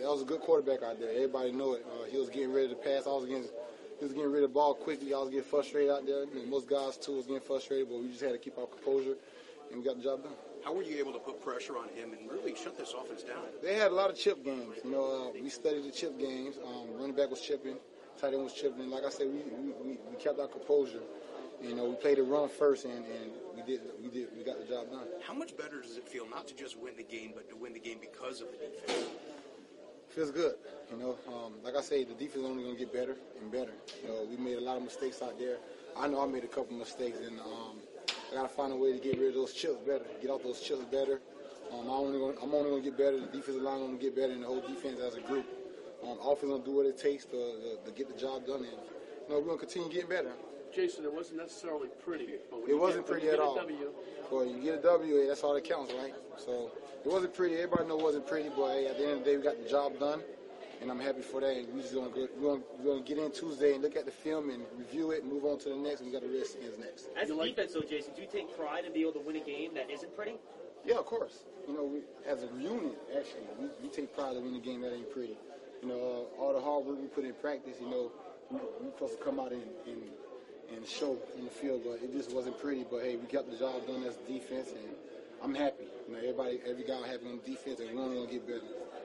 was a good quarterback out there. Everybody know it. He was getting ready to pass. He was getting rid of the ball quickly. I was getting frustrated out there. Most guys, too, was getting frustrated, but we just had to keep our composure, and we got the job done. How were you able to put pressure on him and really shut this offense down? They had a lot of chip games. We studied the chip games. Running back was chipping. Tight end was chipping. Like I said, we kept our composure. We played the run first, and we got the job done. How much better does it feel not to just win the game, but to win the game because of the defense? Feels good. Like I say, the defense is only going to get better and better. We made a lot of mistakes out there. I know I made a couple mistakes, and I got to find a way to get rid of those chips better, get off those chips better. I'm only going to get better. The defensive line going to get better, and the whole defense as a group. Offense going to do what it takes to get the job done, and we're going to continue getting better. Jason, it wasn't necessarily pretty. But it wasn't pretty at all. Well, you get a W, that's all that counts, right? So it wasn't pretty. Everybody knows it wasn't pretty, but hey, at the end of the day, we got the job done, and I'm happy for that. And we're going to get in Tuesday and look at the film and review it and move on to the next. And we got the Redskins next. As a defense, though, Jason, do you take pride in being able to win a game that isn't pretty? Yeah, of course. As a unit, actually, we take pride in winning a game that ain't pretty. All the hard work we put in practice, we're supposed to come out and show on the field, but it just wasn't pretty. But hey, we got the job done as a defense, and I'm happy. Every guy happy on defense, and we're only gonna get better.